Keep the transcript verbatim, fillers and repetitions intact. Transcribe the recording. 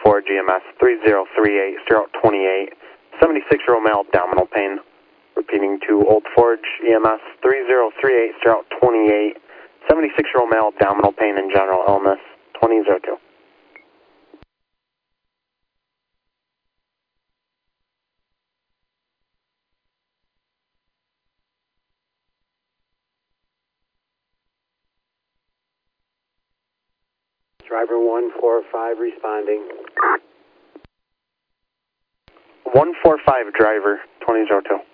Forge E M S three zero three eight, steer out twenty-eight, seventy-six-year-old male, abdominal pain. Repeating to Old Forge E M S three zero three eight, steer out twenty-eight, seventy-six-year-old male, abdominal pain and general illness, twenty oh two. Driver one four five responding. one four five driver, twenty oh two.